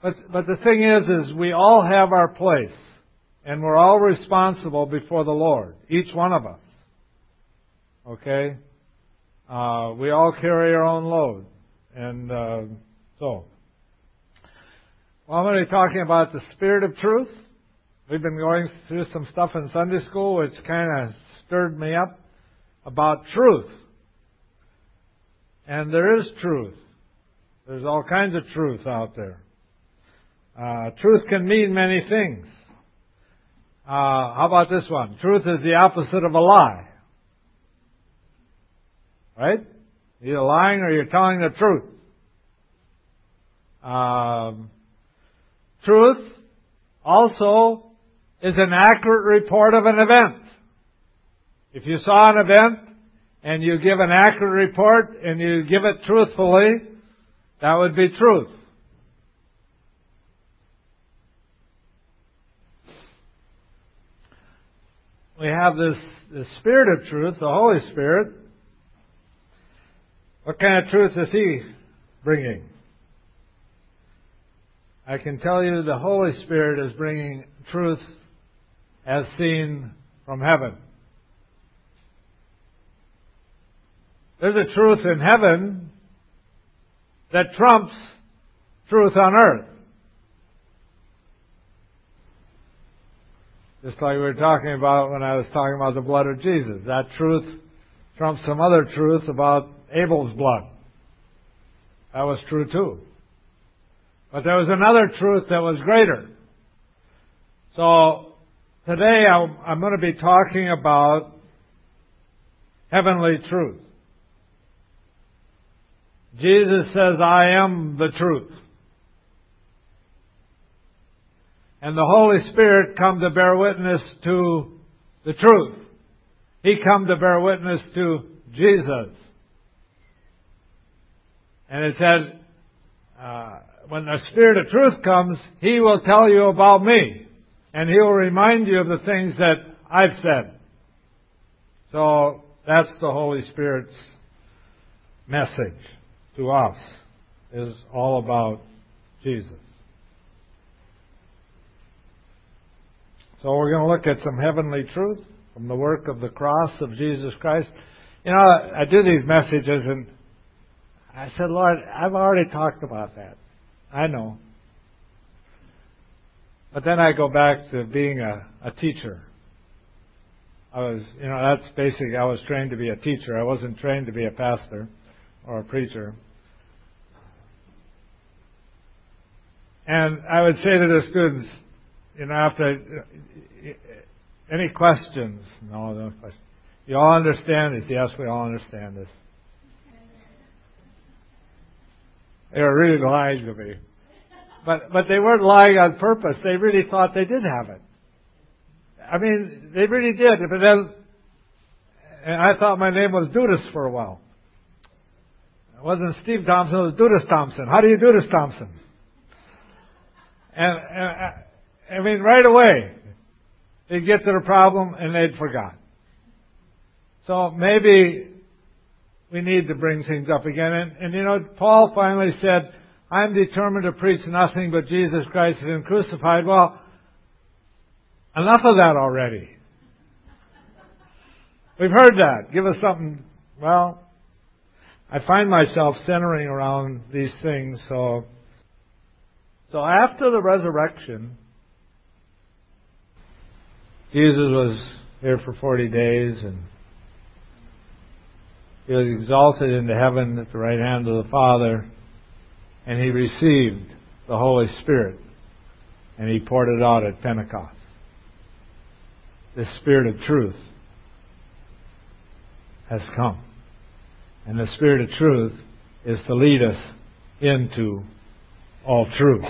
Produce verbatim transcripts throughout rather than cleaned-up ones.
But, but the thing is, is we all have our place. And we're all responsible before the Lord. Each one of us. Okay? Uh, we all carry our own load. And uh, so. Well, I'm going to be talking about the Spirit of truth. We've been going through some stuff in Sunday school which kind of stirred me up about truth. And there is truth. There's all kinds of truth out there. Uh, truth can mean many things. Uh, how about this one? Truth is the opposite of a lie. Right? You're either lying or you're telling the truth. Um, truth also is an accurate report of an event. If you saw an event and you give an accurate report and you give it truthfully, that would be truth. We have this, this Spirit of truth, the Holy Spirit. What kind of truth is He bringing? I can tell you the Holy Spirit is bringing truth as seen from heaven. There's a truth in heaven that trumps truth on earth. Just like we were talking about when I was talking about the blood of Jesus. That truth trumps some other truth about Abel's blood. That was true too. But there was another truth that was greater. So today I'm going to be talking about heavenly truth. Jesus says, I am the truth. And the Holy Spirit come to bear witness to the truth. He come to bear witness to Jesus. And it said, uh, when the Spirit of truth comes, He will tell you about me. And He will remind you of the things that I've said. So that's the Holy Spirit's message to us, is all about Jesus. So we're going to look at some heavenly truth from the work of the cross of Jesus Christ. You know, I do these messages and I said, Lord, I've already talked about that. I know. But then I go back to being a, a teacher. I was, you know, that's basically, I was trained to be a teacher. I wasn't trained to be a pastor or a preacher. And I would say to the students, you know, after any questions? No, no questions. You all understand this? Yes, we all understand this. They were really lying to me. But but they weren't lying on purpose. They really thought they did have it. I mean, they really did. But then, and I thought my name was Dudas for a while. It wasn't Steve Thompson, it was Dudas Thompson. How do you do this, Thompson? And, and I mean, right away, they'd get to the problem and they'd forgot. So maybe we need to bring things up again. And, and you know, Paul finally said, I'm determined to preach nothing but Jesus Christ and Him crucified. Well, enough of that already. We've heard that. Give us something. Well, I find myself centering around these things. So, so after the resurrection, Jesus was here for forty days and He was exalted into heaven at the right hand of the Father, and He received the Holy Spirit and He poured it out at Pentecost. The Spirit of truth has come. And the Spirit of truth is to lead us into all truth.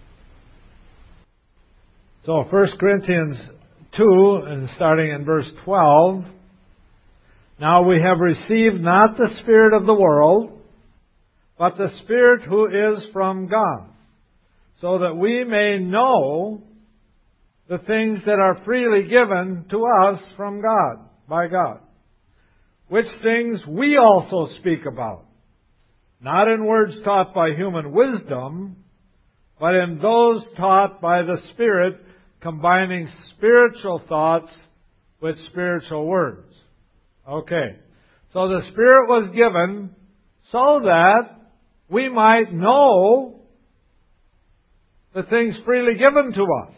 So First Corinthians two, and starting in verse twelve, now we have received not the spirit of the world, but the Spirit who is from God, so that we may know the things that are freely given to us from God, by God, which things we also speak about, not in words taught by human wisdom, but in those taught by the Spirit, combining spiritual thoughts with spiritual words. Okay. So the Spirit was given so that we might know the things freely given to us.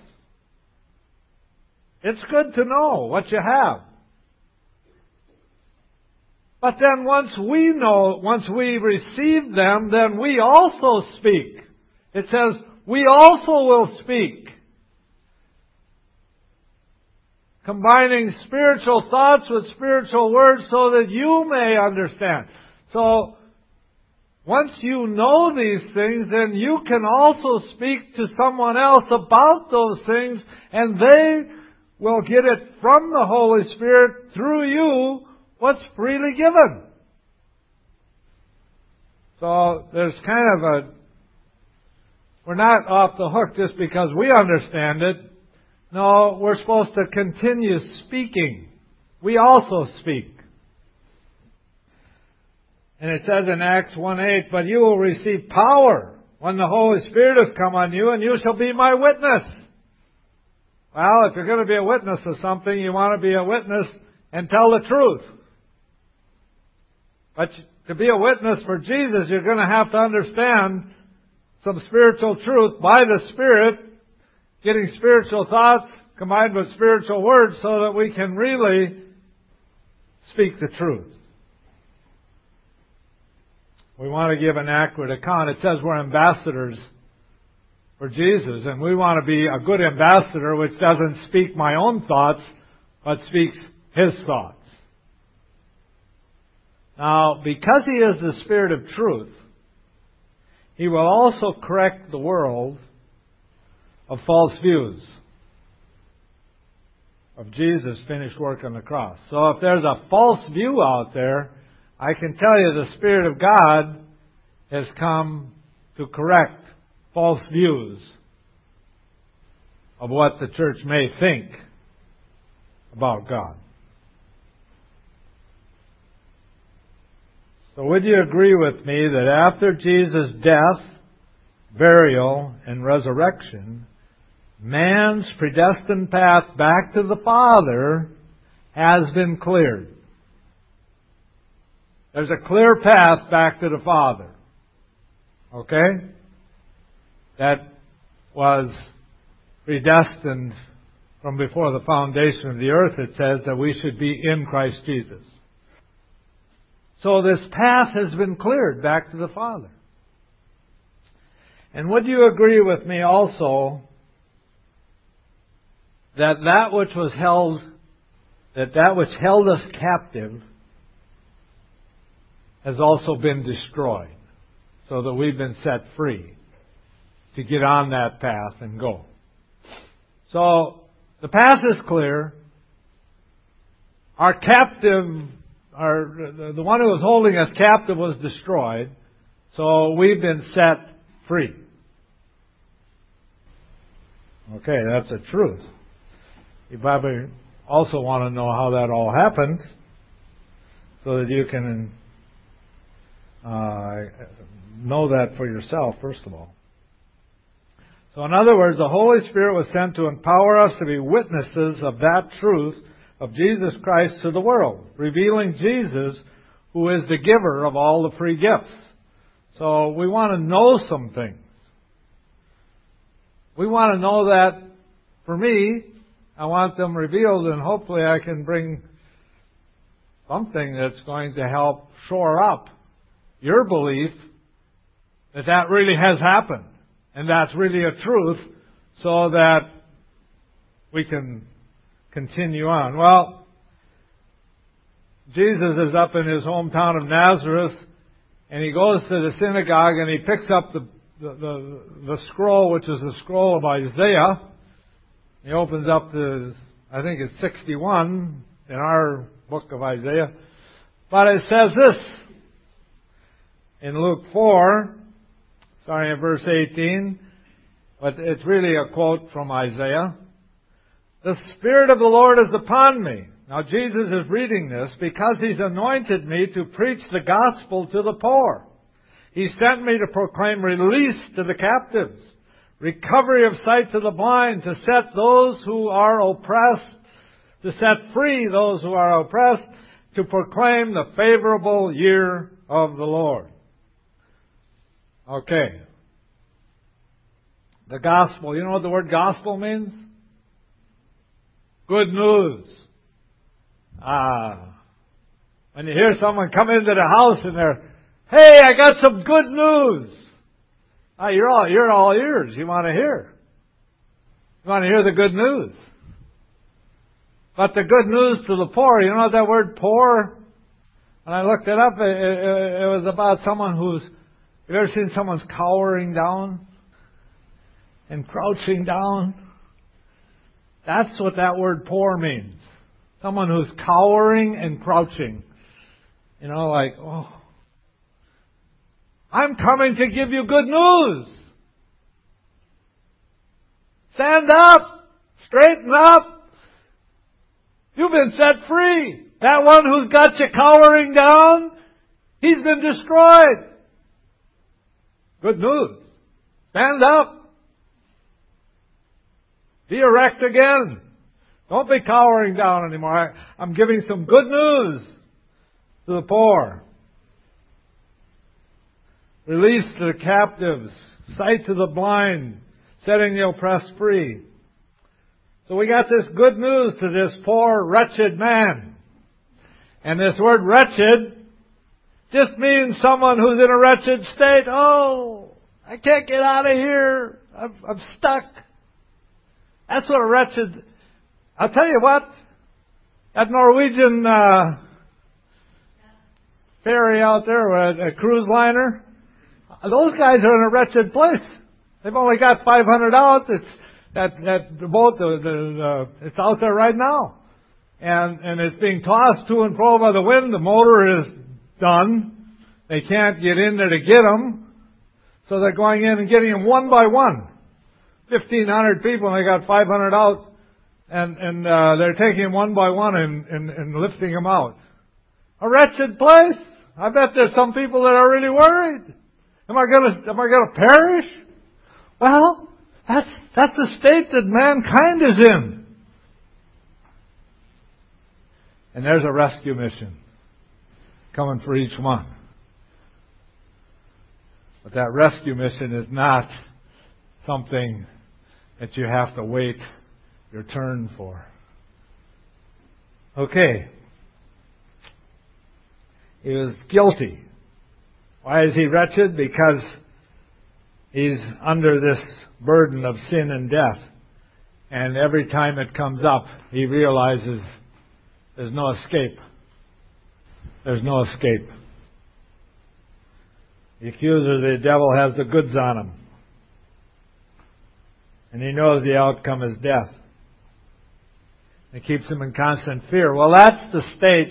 It's good to know what you have. But then once we know, once we receive them, then we also speak. It says, we also will speak. Combining spiritual thoughts with spiritual words so that you may understand. So, once you know these things, then you can also speak to someone else about those things, and they will get it from the Holy Spirit through you, what's freely given. So, there's kind of a, we're not off the hook just because we understand it. No, we're supposed to continue speaking. We also speak. And it says in Acts one eight, but you will receive power when the Holy Spirit has come on you, and you shall be my witness. Well, if you're going to be a witness of something, you want to be a witness and tell the truth. But to be a witness for Jesus, you're going to have to understand some spiritual truth by the Spirit, getting spiritual thoughts combined with spiritual words so that we can really speak the truth. We want to give an accurate account. It says we're ambassadors for Jesus, and we want to be a good ambassador which doesn't speak my own thoughts, but speaks His thoughts. Now, because He is the Spirit of truth, He will also correct the world of false views of Jesus' finished work on the cross. So if there's a false view out there, I can tell you the Spirit of God has come to correct false views of what the church may think about God. So would you agree with me that after Jesus' death, burial, and resurrection, man's predestined path back to the Father has been cleared? There's a clear path back to the Father. Okay? That was predestined from before the foundation of the earth. It says that we should be in Christ Jesus. So this path has been cleared back to the Father. And would you agree with me also that that which was held, that that which held us captive has also been destroyed, so that we've been set free to get on that path and go. So the path is clear. Our captive, our the one who was holding us captive was destroyed, so we've been set free. Okay, that's the truth. You probably also want to know how that all happened, so that you can uh, know that for yourself, first of all. So in other words, the Holy Spirit was sent to empower us to be witnesses of that truth of Jesus Christ to the world, revealing Jesus, who is the giver of all the free gifts. So we want to know some things. We want to know that, for me, I want them revealed, and hopefully I can bring something that's going to help shore up your belief that that really has happened, and that's really a truth, so that we can continue on. Well, Jesus is up in His hometown of Nazareth, and He goes to the synagogue, and He picks up the the, the, the scroll, which is the scroll of Isaiah. He opens up to, I think it's sixty-one in our book of Isaiah. But it says this in Luke four, starting at verse eighteen, but it's really a quote from Isaiah. The Spirit of the Lord is upon me. Now Jesus is reading this because He's anointed me to preach the gospel to the poor. He sent me to proclaim release to the captives, recovery of sight to the blind, to set those who are oppressed, to set free those who are oppressed, to proclaim the favorable year of the Lord. Okay. The gospel. You know what the word gospel means? Good news. Ah. When you hear someone come into the house and they're, hey, I got some good news. Ah, you're all, you're all ears. You want to hear. You want to hear the good news. But the good news to the poor, you know what that word poor? When I looked it up, it, it, it was about someone who's, have you ever seen someone's cowering down and crouching down? That's what that word poor means. Someone who's cowering and crouching. You know, like, oh, I'm coming to give you good news. Stand up. Straighten up. You've been set free. That one who's got you cowering down, he's been destroyed. Good news. Stand up. Be erect again. Don't be cowering down anymore. I, I'm giving some good news to the poor. Release to the captives. Sight to the blind. Setting the oppressed free. So we got this good news to this poor, wretched man. And this word wretched just means someone who's in a wretched state. Oh, I can't get out of here. I'm, I'm stuck. That's what a wretched... I'll tell you what. That Norwegian uh, ferry out there, a, a cruise liner, those guys are in a wretched place. They've only got five hundred dollars. It's that that the boat, the, the, the, it's out there right now, and and it's being tossed to and fro by the wind. The motor is done. They can't get in there to get them, so they're going in and getting them one by one. Fifteen hundred people, and they got five hundred out, and and uh, they're taking them one by one and, and and lifting them out. A wretched place. I bet there's some people that are really worried. Am I going to am I going to perish? Well, that's that's the state that mankind is in. And there's a rescue mission coming for each one. But that rescue mission is not something that you have to wait your turn for. Okay. He was guilty. Why is he wretched? Because he's under this burden of sin and death. And every time it comes up, he realizes there's no escape. There's no escape. The accuser, the devil, has the goods on him. And he knows the outcome is death. It keeps him in constant fear. Well, that's the state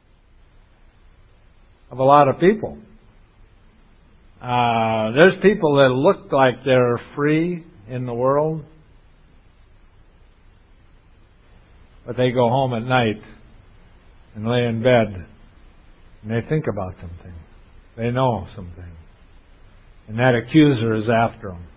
of a lot of people. Uh, there's people that look like they're free in the world, but they go home at night and lay in bed and they think about something. They know something. And that accuser is after them.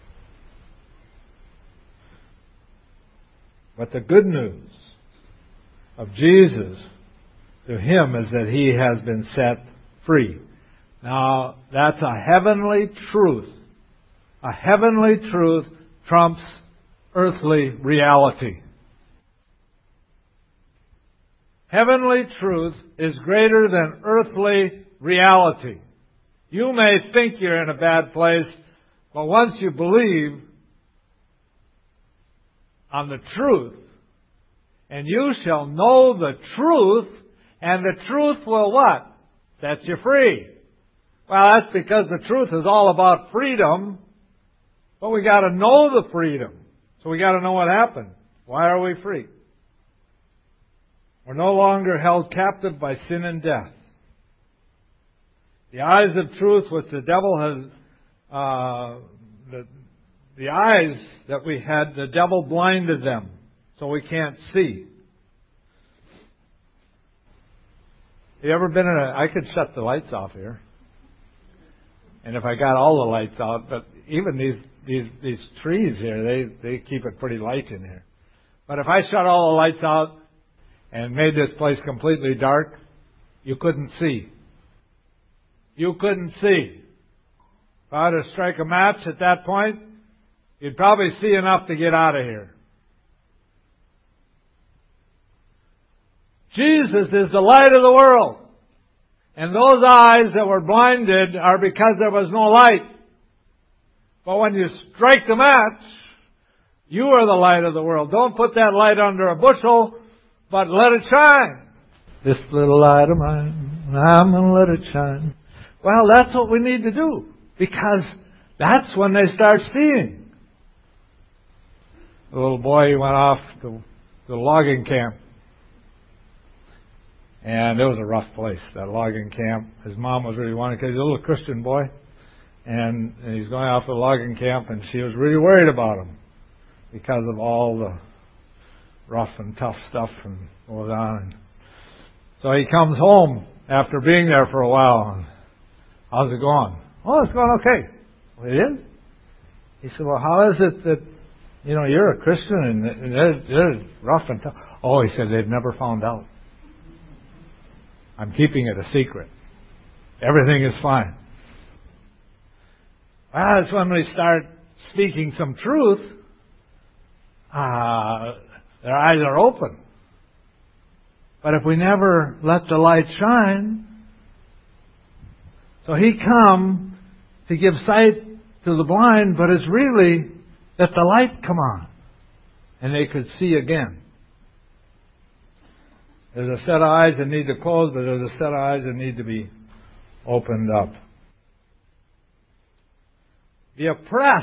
But the good news of Jesus to him is that he has been set free. Now, that's a heavenly truth. A heavenly truth trumps earthly reality. Heavenly truth is greater than earthly reality. You may think you're in a bad place, but once you believe on the truth, and you shall know the truth, and the truth will what? Set you free. Well, that's because the truth is all about freedom, but we got to know the freedom. So we got to know what happened. Why are we free? We're no longer held captive by sin and death. The eyes of truth, which the devil has, uh, the, the eyes that we had, the devil blinded them, so we can't see. You ever been in a, I could shut the lights off here. And if I got all the lights out, but even these these these trees here, they they keep it pretty light in here. But if I shut all the lights out and made this place completely dark, you couldn't see. You couldn't see. If I were to strike a match at that point, you'd probably see enough to get out of here. Jesus is the light of the world. And those eyes that were blinded are because there was no light. But when you strike the match, you are the light of the world. Don't put that light under a bushel, but let it shine. This little light of mine, I'm going to let it shine. Well, that's what we need to do, because that's when they start seeing. The little boy went off to the logging camp. And it was a rough place, that logging camp. His mom was really wanting, because he's a little Christian boy. And, and he's going off to the logging camp, and she was really worried about him because of all the rough and tough stuff and goes on. And so he comes home after being there for a while. And, how's it going? Oh, it's going okay. Well, it is? He said, well, how is it that, you know, you're a Christian and, and they're, they're rough and tough? Oh, he said, they've never found out. I'm keeping it a secret. Everything is fine. Well, that's when we start speaking some truth. Uh, their eyes are open. But if we never let the light shine, so He come to give sight to the blind, but it's really that the light come on and they could see again. There's a set of eyes that need to close, but there's a set of eyes that need to be opened up. The oppressed.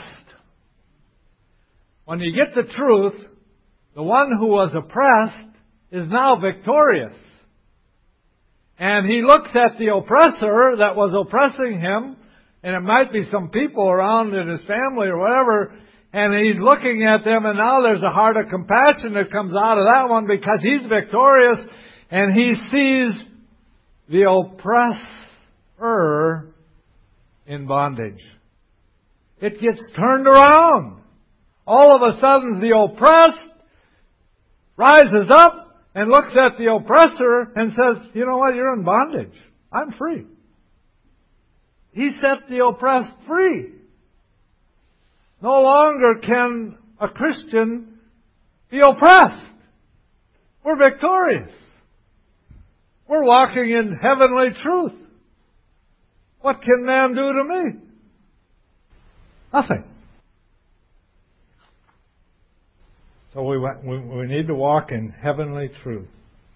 When you get the truth, the one who was oppressed is now victorious. And he looks at the oppressor that was oppressing him, and it might be some people around in his family or whatever, and he's looking at them, and now there's a heart of compassion that comes out of that one because he's victorious, and he sees the oppressor in bondage. It gets turned around. All of a sudden, the oppressed rises up and looks at the oppressor and says, you know what, you're in bondage. I'm free. He set the oppressed free. No longer can a Christian be oppressed. We're victorious. We're walking in heavenly truth. What can man do to me? Nothing. So we, we, we need to walk in heavenly truth.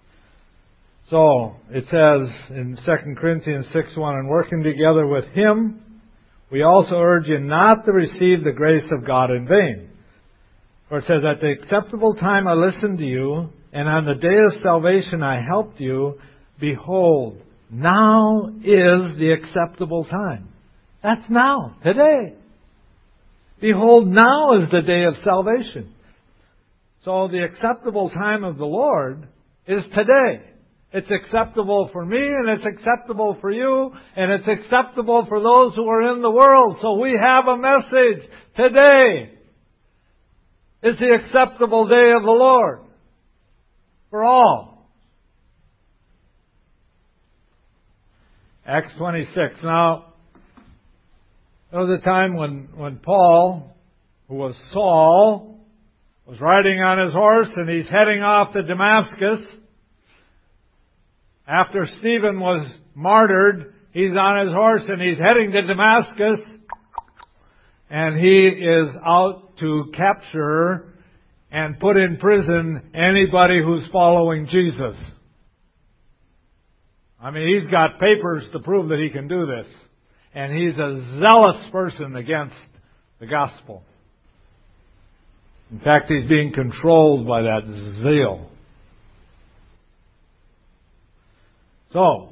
So it says in Second Corinthians six one, and working together with Him, we also urge you not to receive the grace of God in vain. For it says, at the acceptable time I listened to you, and on the day of salvation I helped you. Behold, now is the acceptable time. That's now, today. Behold, now is the day of salvation. So the acceptable time of the Lord is today. It's acceptable for me, and it's acceptable for you, and it's acceptable for those who are in the world. So we have a message. Today is the acceptable day of the Lord for all. Acts twenty-six. Now, there was a time when, when Paul, who was Saul, was riding on his horse and he's heading off to Damascus. After Stephen was martyred, he's on his horse and he's heading to Damascus. And he is out to capture and put in prison anybody who's following Jesus. I mean, he's got papers to prove that he can do this. And he's a zealous person against the gospel. In fact, he's being controlled by that zeal. So,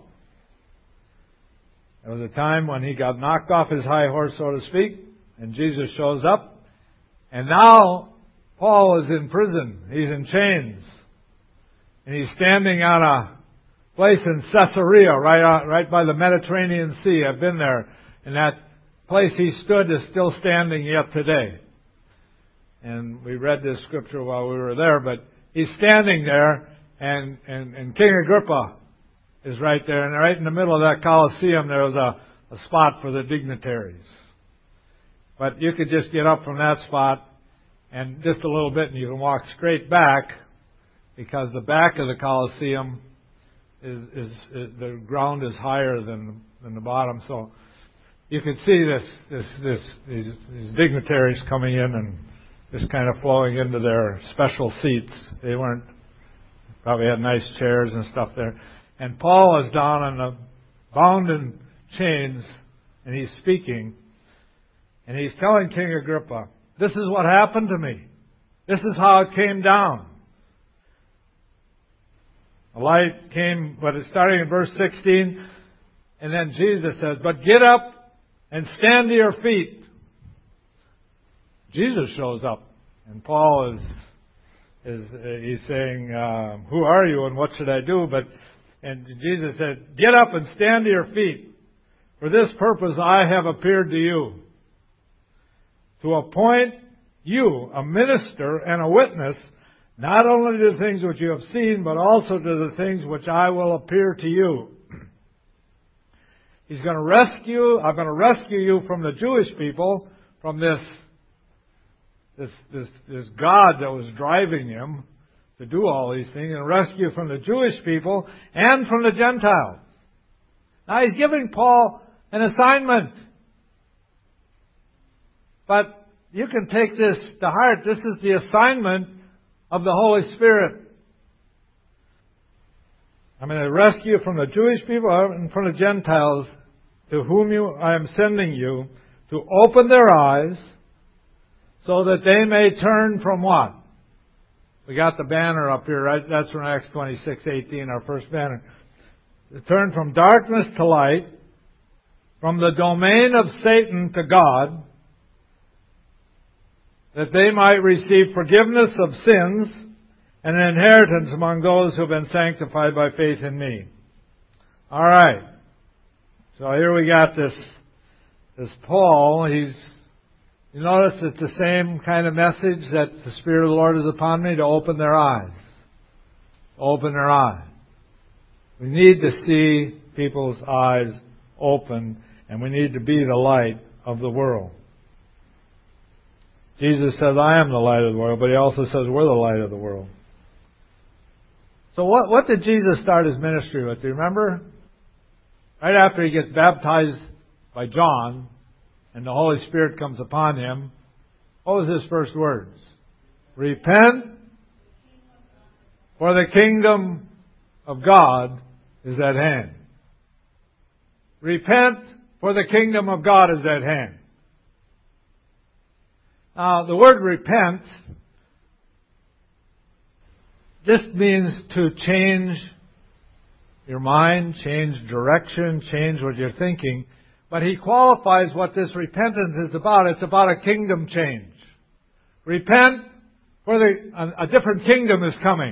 there was a time when he got knocked off his high horse, so to speak, and Jesus shows up. And now, Paul is in prison. He's in chains. And he's standing on a place in Caesarea, right out, right by the Mediterranean Sea. I've been there. And that place he stood is still standing yet today. And we read this scripture while we were there, but he's standing there, and, and, and King Agrippa is right there. And right in the middle of that Colosseum, there was a, a spot for the dignitaries. But you could just get up from that spot and just a little bit, and you can walk straight back, because the back of the Colosseum is, is, is the ground is higher than than the bottom. So you could see this this this these, these dignitaries coming in and just kind of flowing into their special seats. They weren't probably had nice chairs and stuff there. And Paul is down on the bound in chains, and he's speaking, and he's telling King Agrippa, "This is what happened to me. This is how it came down." The light came, but it's starting in verse sixteen, and then Jesus says, "But get up and stand to your feet." Jesus shows up, and Paul is is uh, he's saying, uh, "Who are you, and what should I do?" But and Jesus said, "Get up and stand to your feet. For this purpose I have appeared to you, to appoint you a minister and a witness, not only to the things which you have seen, but also to the things which I will appear to you." He's going to rescue, I'm going to rescue you from the Jewish people, from this, this, this, this God that was driving him to do all these things, and rescue you from the Jewish people and from the Gentiles. Now he's giving Paul an assignment. But you can take this to heart. This is the assignment of the Holy Spirit. I'm going to rescue you from the Jewish people and from the Gentiles, to whom you, I am sending you, to open their eyes, so that they may turn from what? We got the banner up here, right? That's from Acts twenty-six eighteen, our first banner. To turn from darkness to light, from the domain of Satan to God, that they might receive forgiveness of sins and an inheritance among those who have been sanctified by faith in me. All right. So here we got this, this Paul. He's, you notice it's the same kind of message, that the Spirit of the Lord is upon me to open their eyes. Open their eyes. We need to see people's eyes open, and we need to be the light of the world. Jesus says, "I am the light of the world," but He also says we're the light of the world. So what, what did Jesus start His ministry with? Do you remember? Right after He gets baptized by John and the Holy Spirit comes upon Him, what was His first words? Repent, for the kingdom of God is at hand. Repent, for the kingdom of God is at hand. Now, the word repent just means to change your mind, change direction, change what you're thinking. But he qualifies what this repentance is about. It's about a kingdom change. Repent, for the, a, a different kingdom is coming.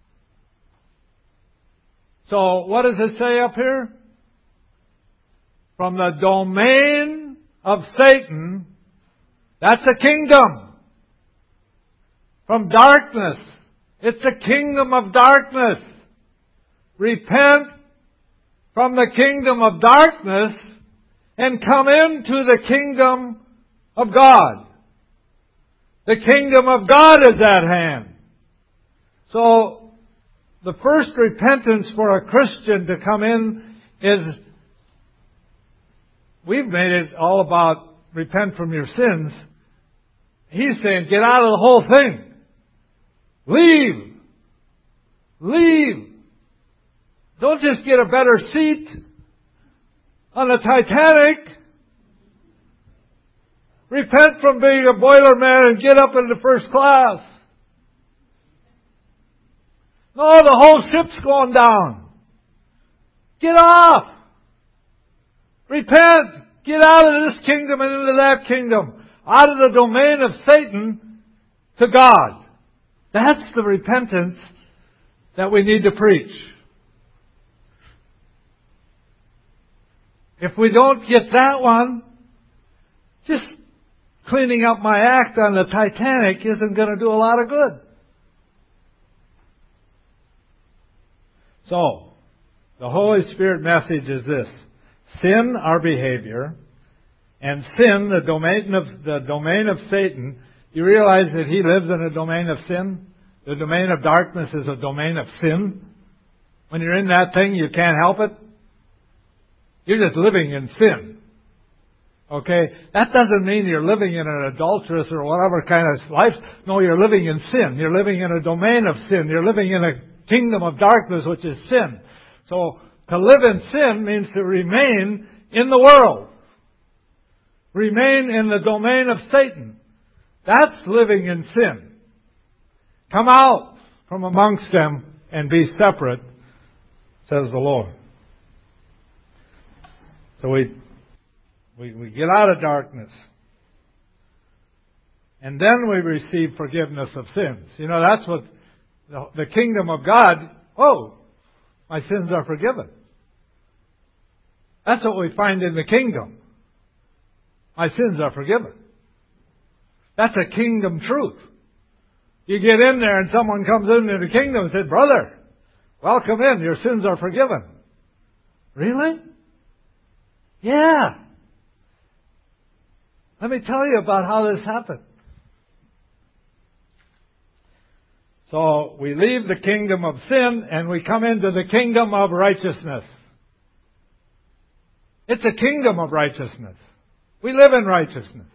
So, what does it say up here? From the domain of Satan, that's a kingdom. From darkness, it's a kingdom of darkness. Repent from the kingdom of darkness and come into the kingdom of God. The kingdom of God is at hand. So, the first repentance for a Christian to come in is, we've made it all about repent from your sins. He's saying, get out of the whole thing. Leave. Leave. Don't just get a better seat on the Titanic. Repent from being a boiler man and get up into first class. No, the whole ship's going down. Get off. Repent. Get out of this kingdom and into that kingdom. Out of the domain of Satan to God. That's the repentance that we need to preach. If we don't get that one, just cleaning up my act on the Titanic isn't going to do a lot of good. So, the Holy Spirit message is this. Sin, our behavior, and sin, the domain of, the domain of Satan. You realize that he lives in a domain of sin? The domain of darkness is a domain of sin. When you're in that thing, you can't help it. You're just living in sin. Okay? That doesn't mean you're living in an adulterous or whatever kind of life. No, you're living in sin. You're living in a domain of sin. You're living in a kingdom of darkness, which is sin. So, to live in sin means to remain in the world. Remain in the domain of Satan. That's living in sin. Come out from amongst them and be separate, says the Lord. So we, we, we get out of darkness. And then we receive forgiveness of sins. You know, that's what the, the kingdom of God, oh, my sins are forgiven. That's what we find in the kingdom. My sins are forgiven. That's a kingdom truth. You get in there and someone comes into the kingdom and says, brother, welcome in, your sins are forgiven. Really? Yeah. Let me tell you about how this happened. So we leave the kingdom of sin and we come into the kingdom of righteousness. It's a kingdom of righteousness. We live in righteousness.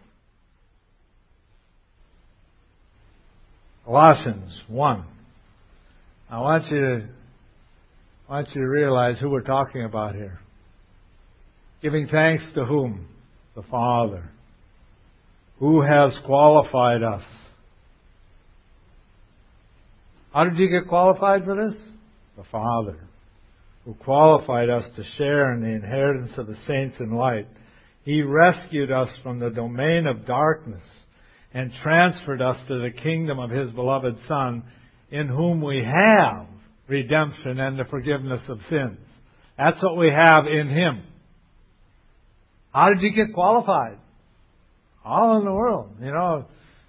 Colossians one. I want you to, I want you to realize who we're talking about here. Giving thanks to whom? The Father, who has qualified us. How did you get qualified for this? The Father, who qualified us to share in the inheritance of the saints in light. He rescued us from the domain of darkness and transferred us to the kingdom of His beloved Son, in whom we have redemption and the forgiveness of sins. That's what we have in Him. How did you get qualified? All in the world, you know.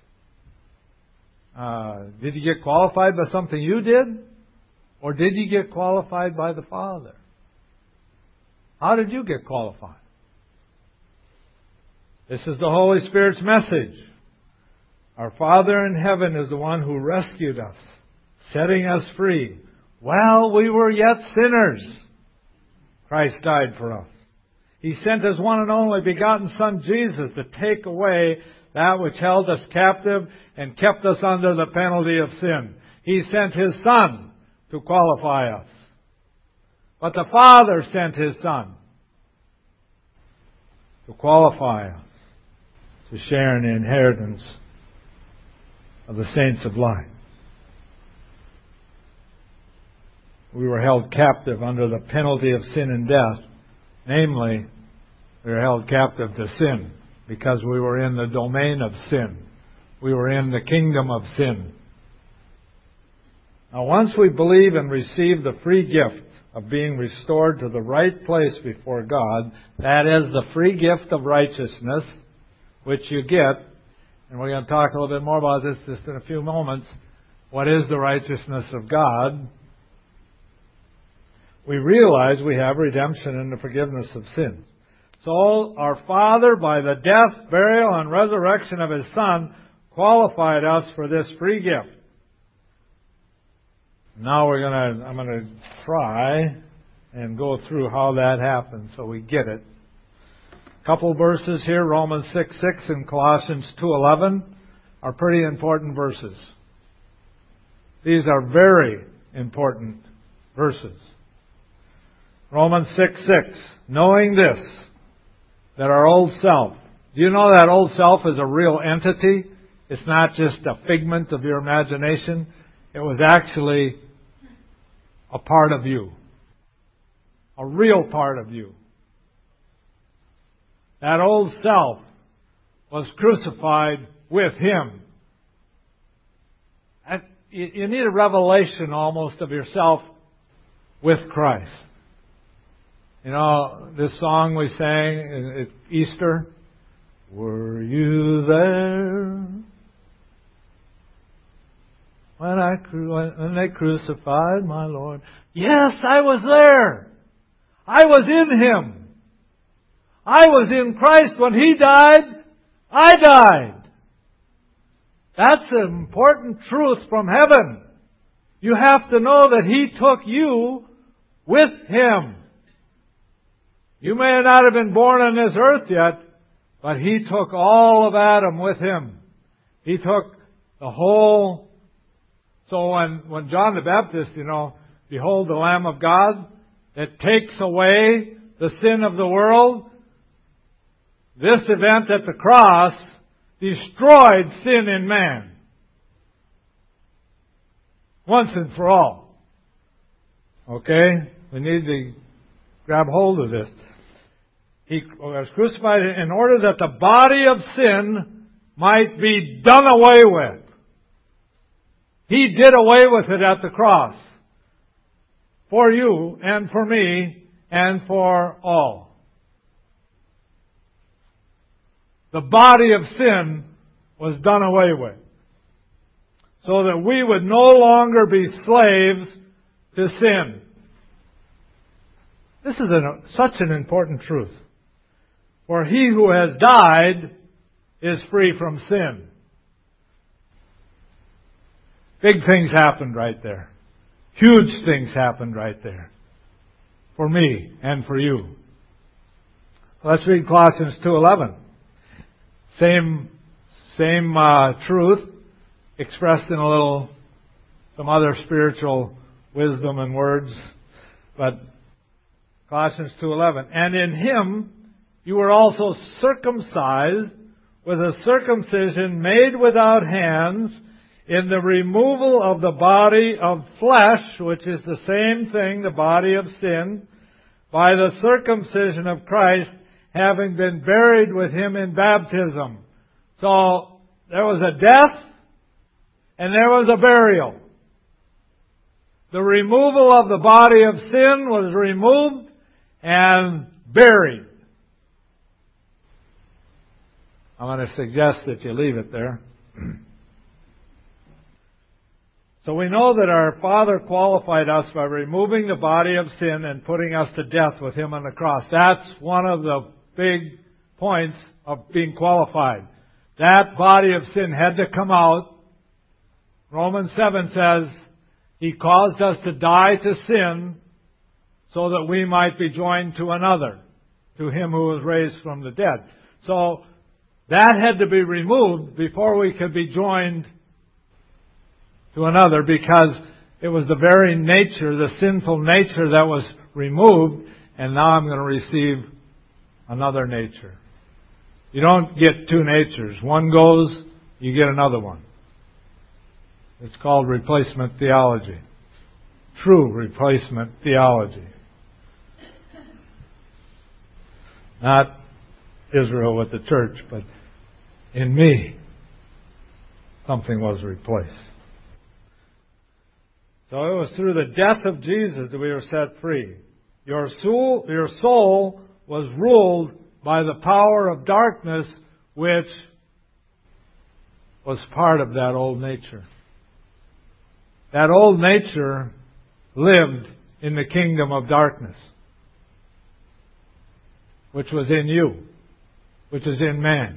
Uh, did you get qualified by something you did? Or did you get qualified by the Father? How did you get qualified? This is the Holy Spirit's message. Our Father in heaven is the one who rescued us, setting us free. While we were yet sinners, Christ died for us. He sent His one and only begotten Son, Jesus, to take away that which held us captive and kept us under the penalty of sin. He sent His Son to qualify us. But the Father sent His Son to qualify us to share in the inheritance of the saints of light. We were held captive under the penalty of sin and death. Namely, we were held captive to sin because we were in the domain of sin. We were in the kingdom of sin. Now, once we believe and receive the free gift of being restored to the right place before God, that is the free gift of righteousness, which you get, and we're going to talk a little bit more about this just in a few moments. What is the righteousness of God? We realize we have redemption and the forgiveness of sins. So our Father, by the death, burial, and resurrection of His Son, qualified us for this free gift. Now we're going to, I'm going to try and go through how that happens so we get it. A couple verses here, Romans six six and Colossians two eleven, are pretty important verses. These are very important verses. Romans six six, knowing this, that our old self, do you know that old self is a real entity? It's not just a figment of your imagination. It was actually a part of you. A real part of you. That old self was crucified with Him. You need a revelation almost of yourself with Christ. You know, this song we sang at Easter, Were you there when I cru- when they crucified my Lord? Yes, I was there. I was in Him. I was in Christ when He died. I died. That's an important truth from heaven. You have to know that He took you with Him. You may not have been born on this earth yet, but He took all of Adam with Him. He took the whole. So when, when John the Baptist, you know, behold the Lamb of God that takes away the sin of the world, this event at the cross destroyed sin in man. Once and for all. Okay? We need to grab hold of this. He was crucified in order that the body of sin might be done away with. He did away with it at the cross. For you and for me and for all. The body of sin was done away with. So that we would no longer be slaves to sin. This is an, such an important truth. For he who has died is free from sin. Big things happened right there. Huge things happened right there. For me and for you. Let's read Colossians two eleven. Same, same uh, truth expressed in a little, some other spiritual wisdom and words. But Colossians two eleven. And in Him you were also circumcised with a circumcision made without hands, in the removal of the body of flesh, which is the same thing, the body of sin, by the circumcision of Christ, having been buried with Him in baptism. So, there was a death, and there was a burial. The removal of the body of sin was removed and buried. I'm going to suggest that you leave it there. So we know that our Father qualified us by removing the body of sin and putting us to death with Him on the cross. That's one of the big points of being qualified. That body of sin had to come out. Romans seven says, He caused us to die to sin so that we might be joined to another, to Him who was raised from the dead. So that had to be removed before we could be joined to another, because it was the very nature, the sinful nature that was removed, and now I'm going to receive another nature. You don't get two natures. One goes, you get another one. It's called replacement theology. True replacement theology. Not Israel with the church, but in me, something was replaced. So it was through the death of Jesus that we were set free. Your soul, your soul was ruled by the power of darkness, which was part of that old nature. That old nature lived in the kingdom of darkness, which was in you, which is in man.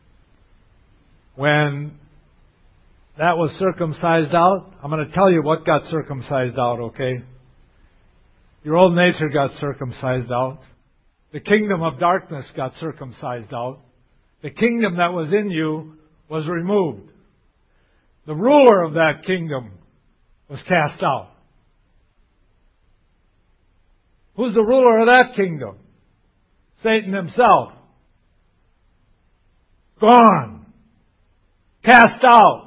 When that was circumcised out, I'm going to tell you what got circumcised out, okay? Your old nature got circumcised out. The kingdom of darkness got circumcised out. The kingdom that was in you was removed. The ruler of that kingdom was cast out. Who's the ruler of that kingdom? Satan himself. Gone. Cast out.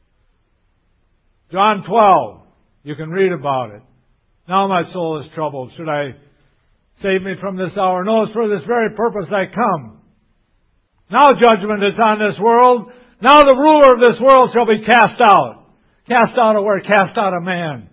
John twelve. You can read about it. Now my soul is troubled. Should I save me from this hour? No, it's for this very purpose I come. Now judgment is on this world. Now the ruler of this world shall be cast out. Cast out of where? Cast out of man.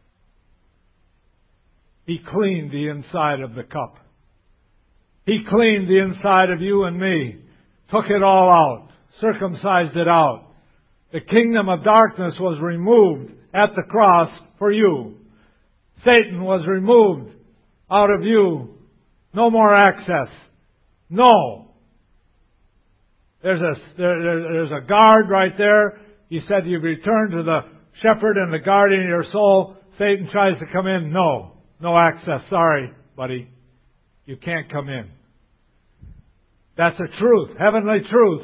He cleaned the inside of the cup. He cleaned the inside of you and me took it all out, circumcised it out. The kingdom of darkness was removed at the cross for you. Satan was removed out of you. No more access. No. There's a, there, there's a guard right there. He said you've returned to the shepherd and the guardian of your soul. Satan tries to come in. No. No access. Sorry, buddy. You can't come in. That's a truth. Heavenly truth.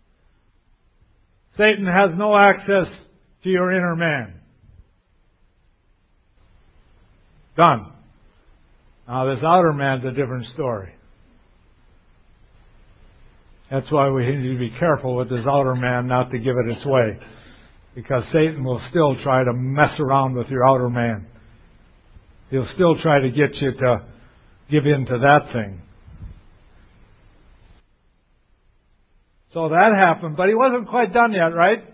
Satan has no access to your inner man. Done. Now this outer man's a different story. That's why we need to be careful with this outer man not to give it its way. Because Satan will still try to mess around with your outer man. He'll still try to get you to give in to that thing. So that happened, but he wasn't quite done yet, right?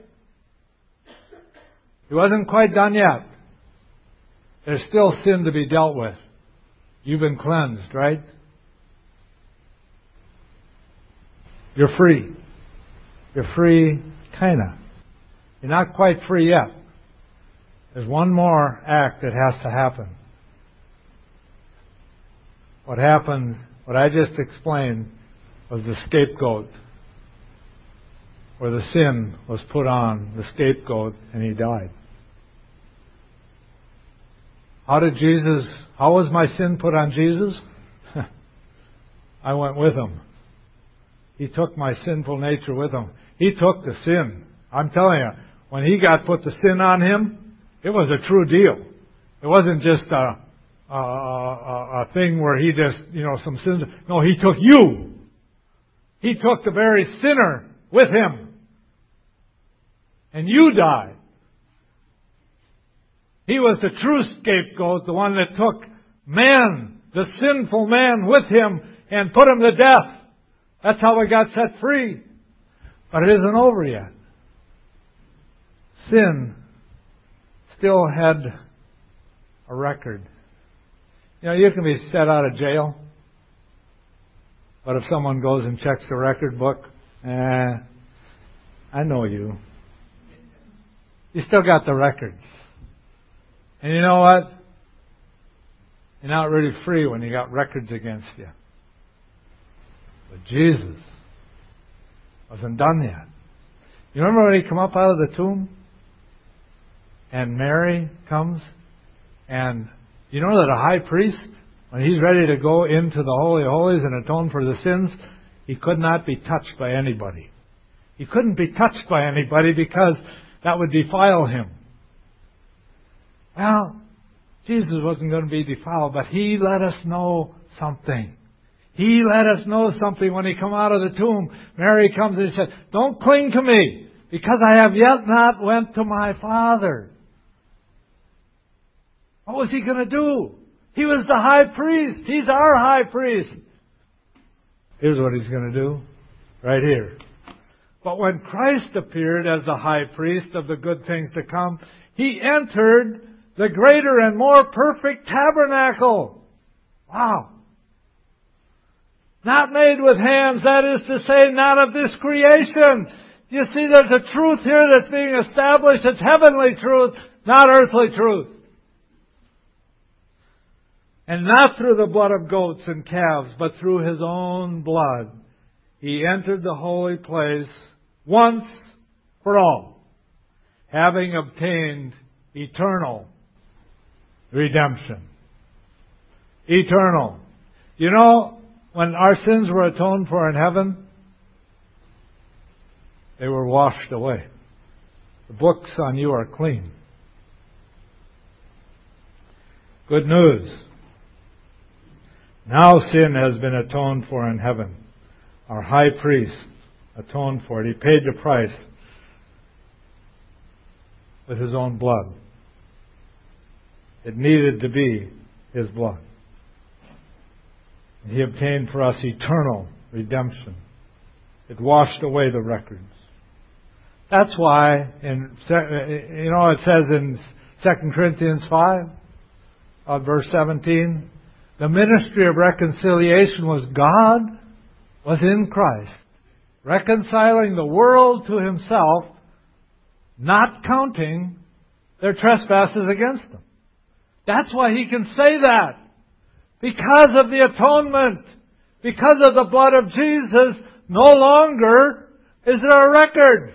He wasn't quite done yet. There's still sin to be dealt with. You've been cleansed, right? You're free. You're free, kinda. You're not quite free yet. There's one more act that has to happen. What happened, what I just explained, was the scapegoat. Where the sin was put on the scapegoat and He died. How did Jesus, how was my sin put on Jesus? I went with Him. He took my sinful nature with Him. He took the sin. I'm telling you, when He got put the sin on Him, it was a true deal. It wasn't just a, a, a, a thing where He just, you know, some sins. No, He took you. He took the very sinner with Him. And you died. He was the true scapegoat, the one that took man, the sinful man, with Him and put him to death. That's how we got set free. But it isn't over yet. Sin still had a record. You know, you can be set out of jail, but if someone goes and checks the record book, eh, I know you. You still got the records. And you know what? You're not really free when you got records against you. But Jesus wasn't done yet. You remember when He come up out of the tomb? And Mary comes, and you know that a high priest, when he's ready to go into the Holy of Holies and atone for the sins, he could not be touched by anybody. He couldn't be touched by anybody because that would defile Him. Well, Jesus wasn't going to be defiled, but He let us know something. He let us know something when He come out of the tomb. Mary comes and said, "Don't cling to me, because I have yet not went to my Father." What was He going to do? He was the high priest. He's our high priest. Here's what He's going to do. Right here. But when Christ appeared as the high priest of the good things to come, He entered the greater and more perfect tabernacle. Wow. Not made with hands, that is to say, not of this creation. You see, there's a truth here that's being established. It's heavenly truth, not earthly truth. And not through the blood of goats and calves, but through His own blood. He entered the holy place once for all, having obtained eternal redemption. Eternal. You know, when our sins were atoned for in heaven, they were washed away. The books on you are clean. Good news. Now sin has been atoned for in heaven. Our high priest atoned for it. He paid the price with His own blood. It needed to be His blood. And He obtained for us eternal redemption. It washed away the records. That's why, in you know, it says in Second Corinthians five, uh, verse seventeen, the ministry of reconciliation was God was in Christ, reconciling the world to Himself, not counting their trespasses against them. That's why He can say that. Because of the atonement. Because of the blood of Jesus, no longer is there a record.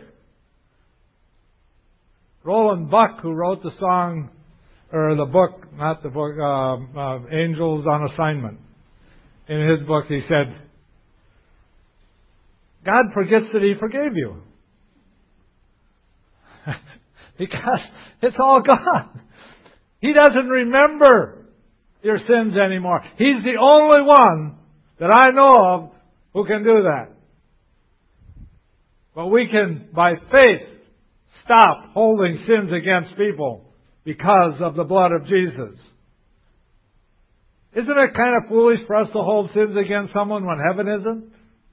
Roland Buck, who wrote the song, or the book, not the book, uh, uh, Angels on Assignment. In his book he said, God forgets that He forgave you. Because it's all gone. He doesn't remember your sins anymore. He's the only one that I know of who can do that. But we can, by faith, stop holding sins against people because of the blood of Jesus. Isn't it kind of foolish for us to hold sins against someone when heaven isn't?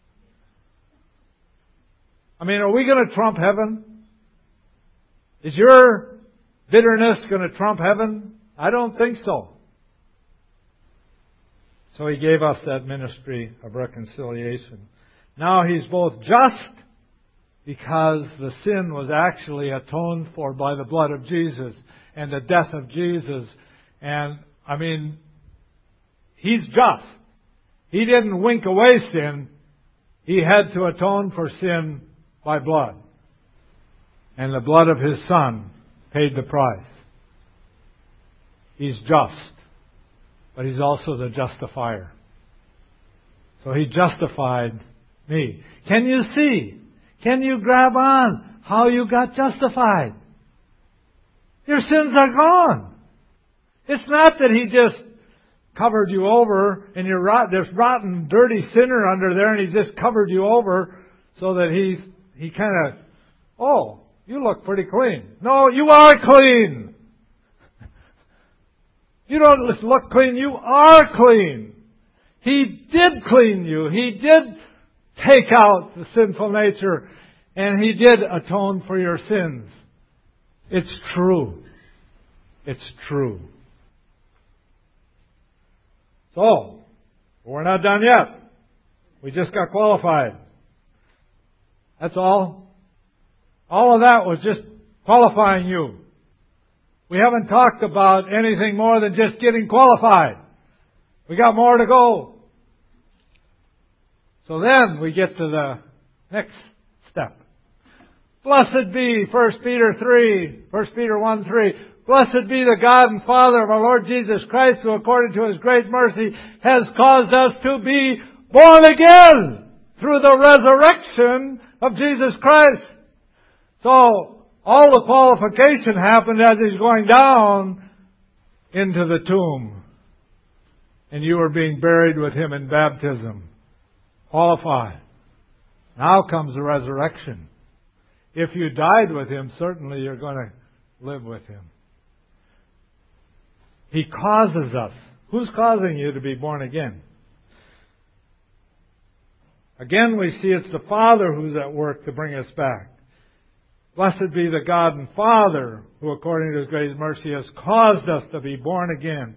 I mean, are we going to trump heaven? Is your bitterness going to trump heaven? I don't think so. So He gave us that ministry of reconciliation. Now He's both just, because the sin was actually atoned for by the blood of Jesus and the death of Jesus. And, I mean, He's just. He didn't wink away sin. He had to atone for sin by blood. And the blood of His Son paid the price. He's just. But He's also the justifier. So He justified me. Can you see? Can you grab on how you got justified? Your sins are gone. It's not that He just covered you over and you're rot, there's rotten, dirty sinner under there and He just covered you over so that He He kind of, oh, you look pretty clean. No, you are clean. You don't just look clean, you are clean. He did clean you. He did take out the sinful nature, and He did atone for your sins. It's true. It's true. So, we're not done yet. We just got qualified. That's all. All of that was just qualifying you. We haven't talked about anything more than just getting qualified. We got more to go. So then we get to the next step. Blessed be, First Peter three, First Peter one three. Blessed be the God and Father of our Lord Jesus Christ, who according to His great mercy has caused us to be born again through the resurrection of Jesus Christ. So, all the qualification happened as He's going down into the tomb. And you were being buried with Him in baptism. Qualified. Now comes the resurrection. If you died with Him, certainly you're going to live with Him. He causes us. Who's causing you to be born again? Again, we see it's the Father who's at work to bring us back. Blessed be the God and Father who, according to His great mercy, has caused us to be born again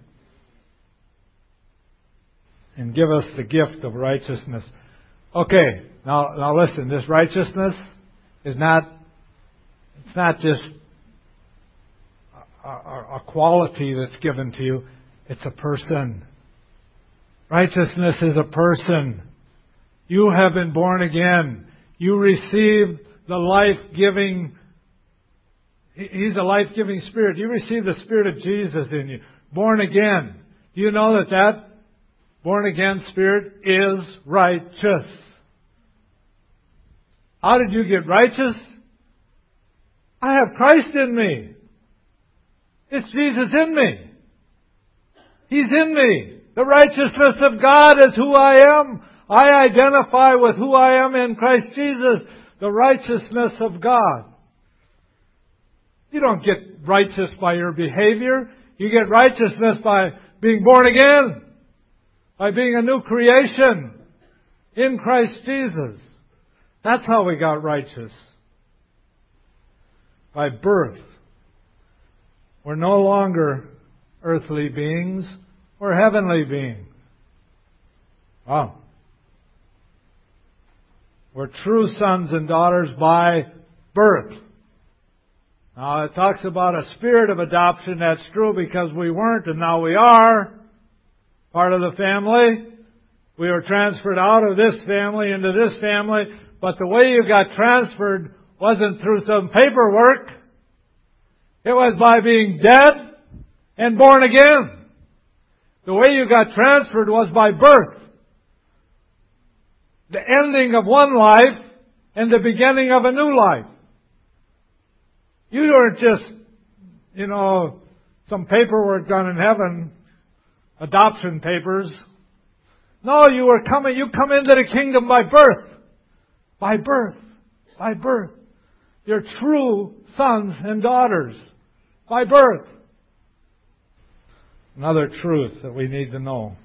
and give us the gift of righteousness. Okay, now now listen. This righteousness is not. It's not just a, a, a quality that's given to you. It's a person. Righteousness is a person. You have been born again. You received the life-giving, He's a life-giving Spirit. You receive the Spirit of Jesus in you. Born again. Do you know that that born-again Spirit is righteous? How did you get righteous? I have Christ in me. It's Jesus in me. He's in me. The righteousness of God is who I am. I identify with who I am in Christ Jesus. The righteousness of God. You don't get righteous by your behavior. You get righteousness by being born again. By being a new creation in Christ Jesus. That's how we got righteous. By birth. We're no longer earthly beings. We're heavenly beings. Wow. We're true sons and daughters by birth. Now, it talks about a spirit of adoption. That's true because we weren't and now we are part of the family. We were transferred out of this family into this family. But the way you got transferred wasn't through some paperwork. It was by being dead and born again. The way you got transferred was by birth. The ending of one life and the beginning of a new life. You weren't just, you know, some paperwork done in heaven, adoption papers. No, you were coming, you come into the kingdom by birth. By birth. By birth. You're true sons and daughters. By birth. Another truth that we need to know.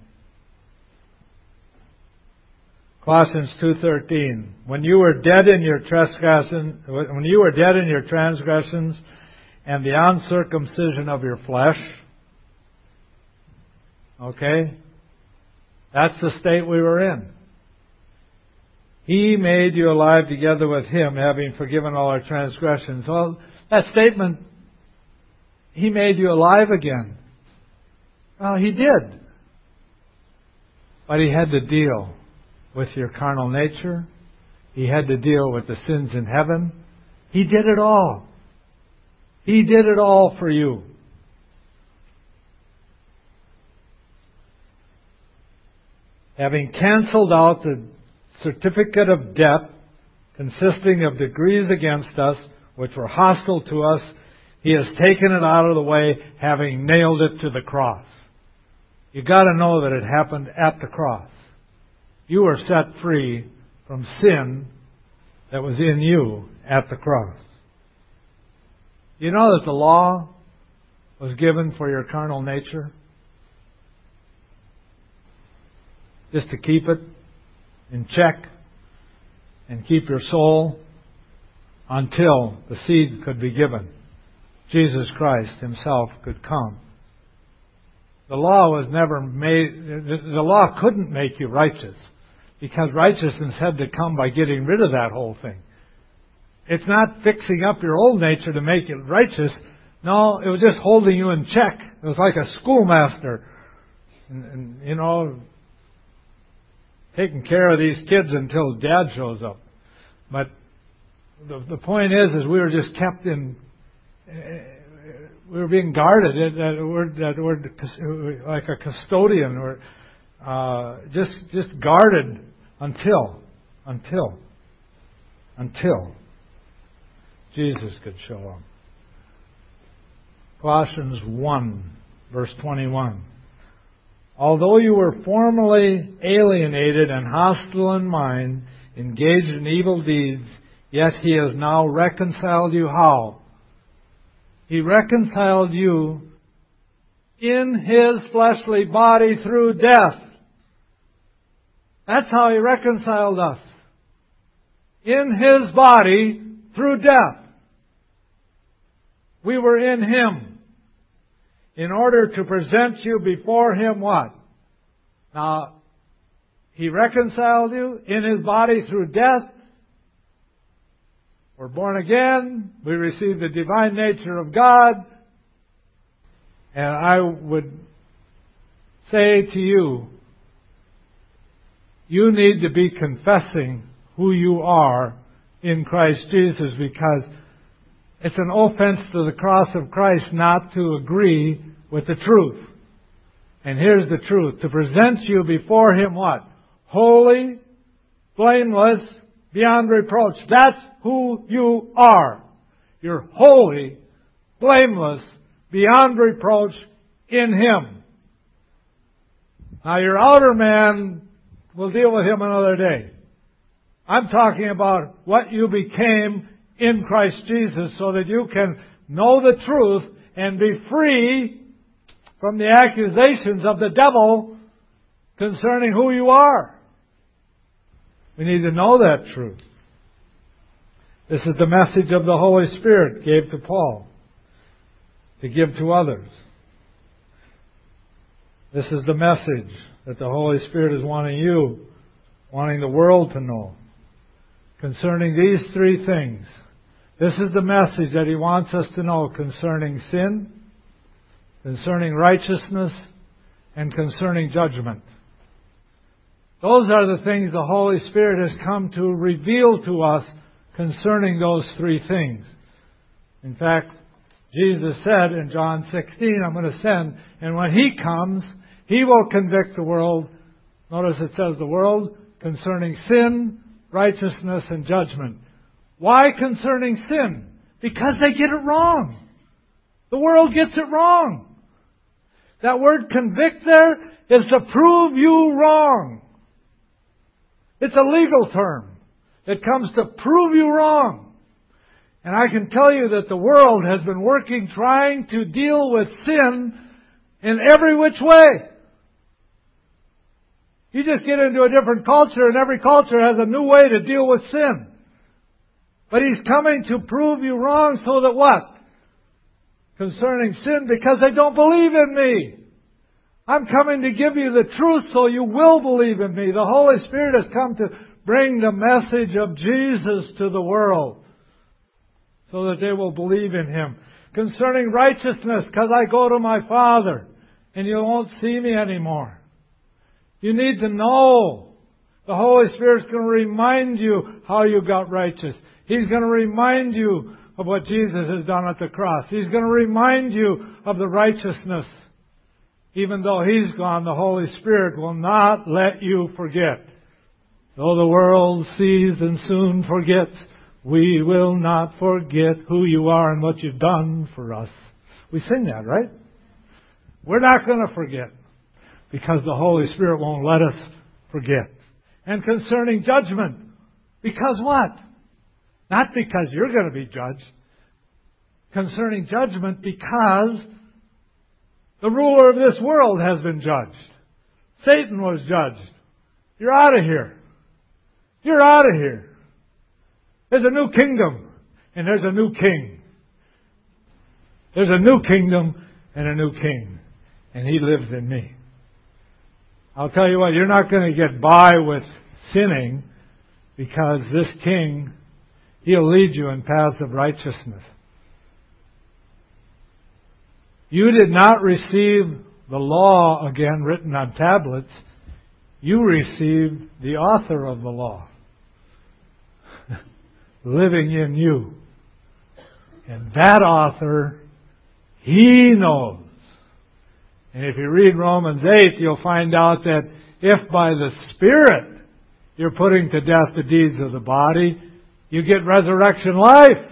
Colossians two thirteen. When you were dead in your trespasses, when you were dead in your transgressions and the uncircumcision of your flesh, okay, that's the state we were in. He made you alive together with Him, having forgiven all our transgressions. Well, that statement, He made you alive again. Well, He did. But He had to deal with your carnal nature. He had to deal with the sins in heaven. He did it all. He did it all for you. Having canceled out the certificate of debt consisting of degrees against us, which were hostile to us, He has taken it out of the way, having nailed it to the cross. You got to know that it happened at the cross. You were set free from sin that was in you at the cross. You know that the law was given for your carnal nature? Just to keep it in check and keep your soul until the seed could be given. Jesus Christ Himself could come. The law was never made, the law couldn't make you righteous because righteousness had to come by getting rid of that whole thing. It's not fixing up your old nature to make it righteous. No, it was just holding you in check. It was like a schoolmaster. And, and you know, taking care of these kids until Dad shows up. But the, the point is, is we were just kept in, uh, we were being guarded. That word, that word, like a custodian, or uh, just just guarded until, until, until Jesus could show up. Colossians one, verse twenty-one. Although you were formerly alienated and hostile in mind, engaged in evil deeds, yet He has now reconciled you how? He reconciled you in His fleshly body through death. That's how He reconciled us. In His body through death. We were in Him. In order to present you before Him what? Now, He reconciled you in His body through death. We're born again. We receive the divine nature of God. And I would say to you, you need to be confessing who you are in Christ Jesus, because it's an offense to the cross of Christ not to agree with the truth. And here's the truth. To present you before Him what? Holy, blameless, beyond reproach. That's who you are. You're holy, blameless, beyond reproach in Him. Now your outer man, we'll deal with him another day. I'm talking about what you became in Christ Jesus so that you can know the truth and be free from the accusations of the devil concerning who you are. We need to know that truth. This is the message of the Holy Spirit gave to Paul to give to others. This is the message that the Holy Spirit is wanting you, wanting the world to know. concerning these three things. This is the message that He wants us to know concerning sin, concerning righteousness, and concerning judgment. Those are the things the Holy Spirit has come to reveal to us concerning those three things. In fact, Jesus said in John sixteen, I'm going to send, and when He comes, He will convict the world. Notice it says the world concerning sin, righteousness, and judgment. Why concerning sin? Because they get it wrong. The world gets it wrong. That word convict there is to prove you wrong. It's a legal term. It comes to prove you wrong. And I can tell you that the world has been working trying to deal with sin in every which way. You just get into a different culture and every culture has a new way to deal with sin. But He's coming to prove you wrong so that what? Concerning sin, because they don't believe in Me. I'm coming to give you the truth so you will believe in Me. The Holy Spirit has come to bring the message of Jesus to the world so that they will believe in Him. Concerning righteousness, because I go to My Father and you won't see Me anymore. You need to know. The Holy Spirit's going to remind you how you got righteous. He's going to remind you of what Jesus has done at the cross. He's going to remind you of the righteousness. Even though He's gone, the Holy Spirit will not let you forget. Though the world sees and soon forgets, we will not forget who You are and what You've done for us. We sing that, right? We're not going to forget because the Holy Spirit won't let us forget. And concerning judgment, because what? Not because you're going to be judged. Concerning judgment, because the ruler of this world has been judged. Satan was judged. You're out of here. You're out of here. There's a new kingdom and there's a new king. There's a new kingdom and a new king. And He lives in me. I'll tell you what, you're not going to get by with sinning because this king, He'll lead you in paths of righteousness. You did not receive the law again written on tablets. You received the author of the law living in you. And that author, He knows. And if you read Romans eight, you'll find out that if by the Spirit you're putting to death the deeds of the body, you get resurrection life.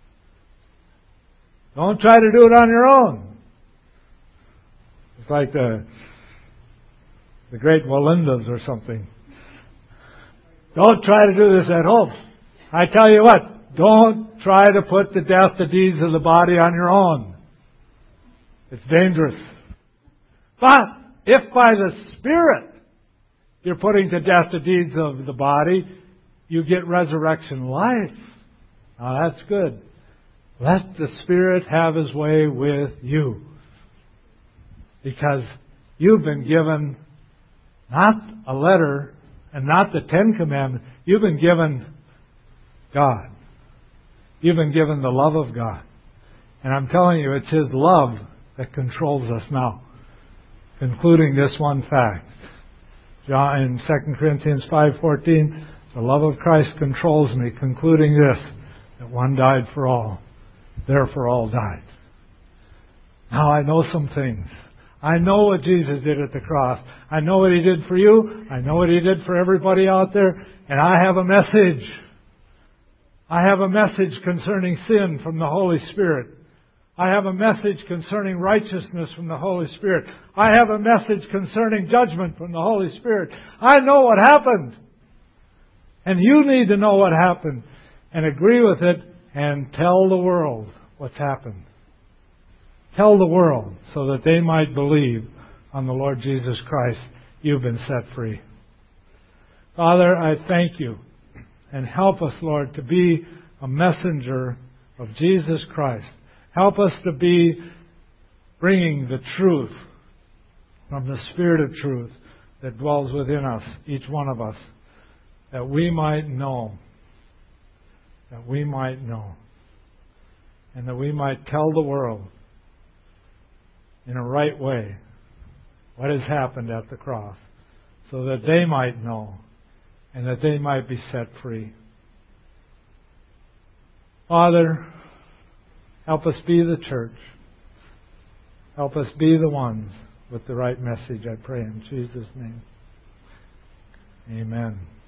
Don't try to do it on your own. It's like the, the great Walindas or something. Don't try to do this at home. I tell you what, don't try to put to death the deeds of the body on your own. It's dangerous. But if by the Spirit you're putting to death the deeds of the body, you get resurrection life. Now that's good. Let the Spirit have His way with you. Because you've been given not a letter and not the Ten Commandments. You've been given God. You've been given the love of God. And I'm telling you, it's His love that controls us now. Concluding this one fact. John, in Second Corinthians five fourteen, the love of Christ controls me. Concluding this, that one died for all. Therefore all died. Now I know some things. I know what Jesus did at the cross. I know what He did for you. I know what He did for everybody out there. And I have a message. I have a message concerning sin from the Holy Spirit. I have a message concerning righteousness from the Holy Spirit. I have a message concerning judgment from the Holy Spirit. I know what happened. And you need to know what happened and agree with it and tell the world what's happened. Tell the world so that they might believe on the Lord Jesus Christ. You've been set free. Father, I thank You and help us, Lord, to be a messenger of Jesus Christ. Help us to be bringing the truth from the Spirit of truth that dwells within us, each one of us, that we might know that we might know, and that we might tell the world in a right way what has happened at the cross, so that they might know and that they might be set free. Father, help us be the church. Help us be the ones with the right message, I pray in Jesus' name. Amen.